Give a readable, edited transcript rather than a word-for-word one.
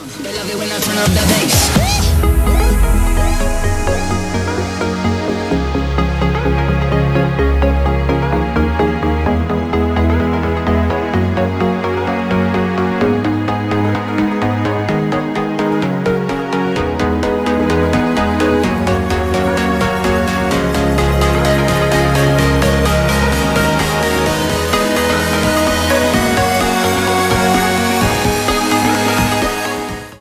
They love it when I turn up the bass.